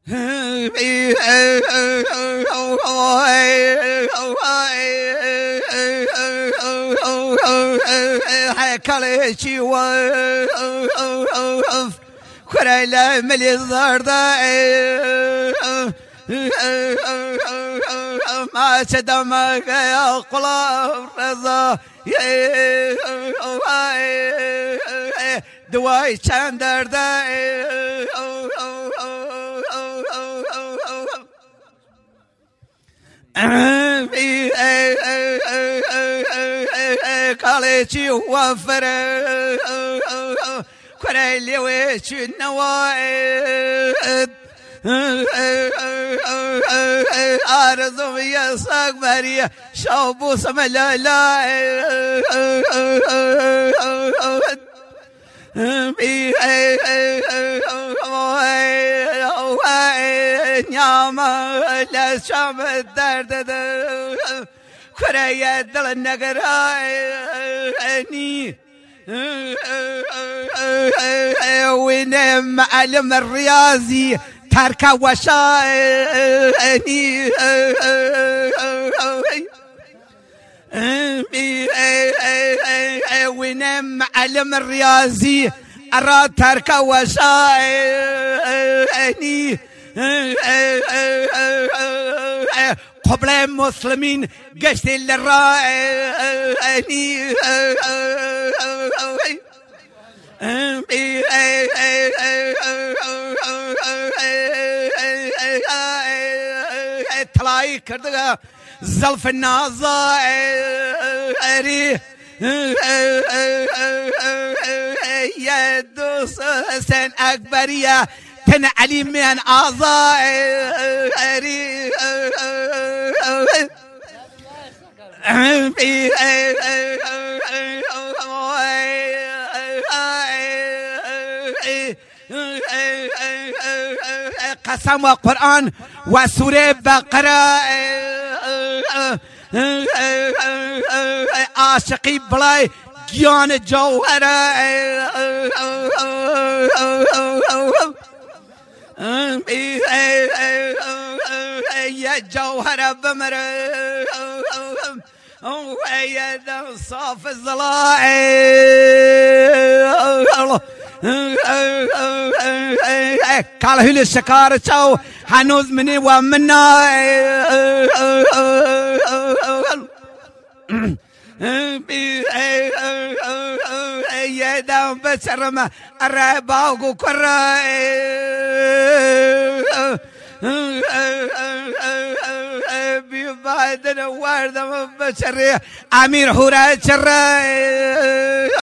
كالشي وف كريلا ملي الزردا ما شدمك يا قلب رضا دواي شاندر دا كالشي وفر كريلي وش النوايد أرض يساق مريا شوبو سملا نعم لا شام الدرد كريا دل النقراني وين معلم الرياضي تركا وشاني وين معلم الرياضي أرى تركا وشاني قبل المسلمين قشت للراني تلاقي كردها زلف الناظري يا دوس حسين أكبرية تنعلي من أعضائي قسم وقرآن وسورة بقرة عاشقي بلاي جان جوهرة يا جوهرة بمرة ويا دم صاف الظلاء قال هل الشكار شو هنوز مني ومنا يا دم بشرم الربا وكرة بيبادنا وارد بشري أمير هورا شرا